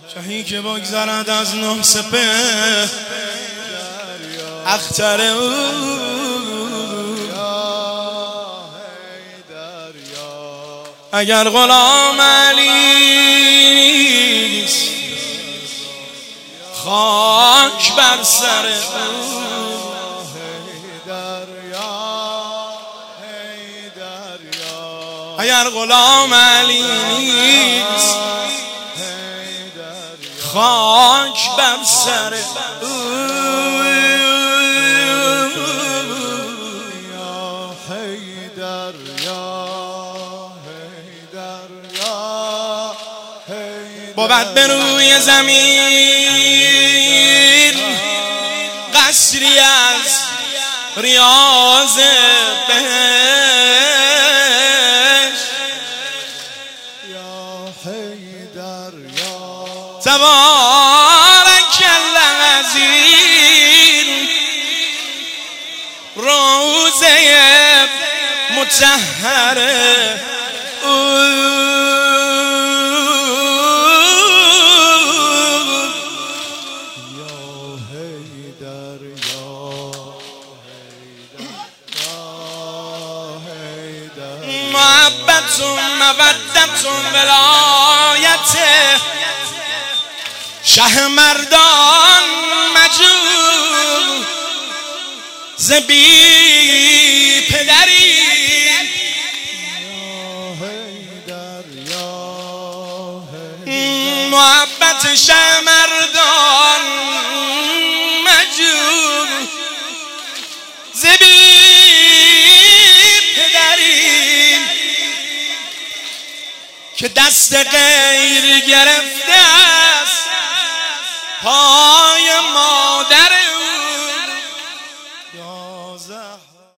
شهی که بگذرد از نه سپه اختر او اگر غلام علیست خاک بر سر او اگر غلام علیست خاک بر سر بود به روی زمین قصری از ریاض بهشت تبارک الذی روزه مطهره محبتون مودتون ولایت شه مردان مجود زبی پدری محبت شه مردان مجود زبی پدری که دست غیر گرفته است پای ما